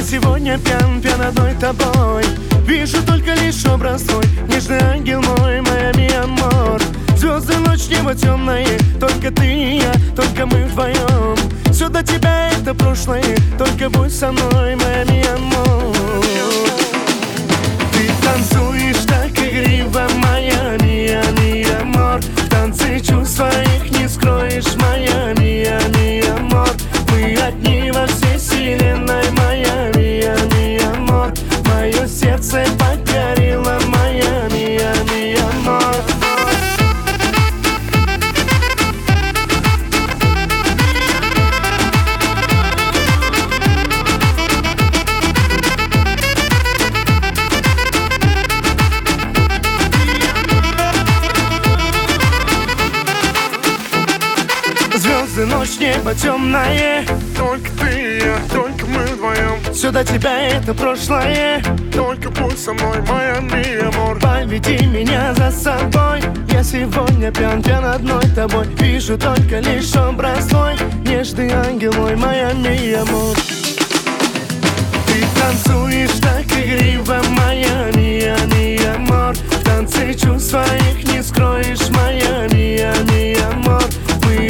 сегодня пьян, пьян одной тобой. Вижу только лишь образ твой, нежный ангел мой, моя ми амор. Звезды, ночь, небо темное, только ты и я, только мы вдвоем. Все до тебя это прошлое, только будь со мной, моя ми амор. Ты танцуешь так игриво, моя ми амор. В танце чувств своих не скроешь, моя ми амор. Мы одни во всей вселенной, моя ми амор. Мое сердце покорило, моя ми амор. Звезды, ночь, небо темное, Только ты и я, только мы вдвоем. все до тебя это прошлое. Только будь со мной, моя ми амор. Поведи меня за собой. Я сегодня пьян, пьян одной тобой. Вижу только лишь образ твой, нежный ангел мой, моя ми амор. Ты танцуешь так игриво, моя ми амор. В танце чувств своих не скроешь, моя ми амор. Мы